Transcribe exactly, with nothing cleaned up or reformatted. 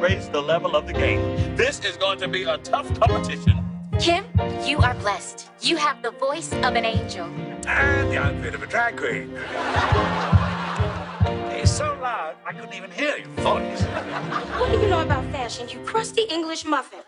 raise the level of the game. This is going to be a tough competition. Kim, you are blessed. You have the voice of an angel. And the outfit of a drag queen. It's so loud, I couldn't even hear your voice. What do you know about fashion, you crusty English muffin?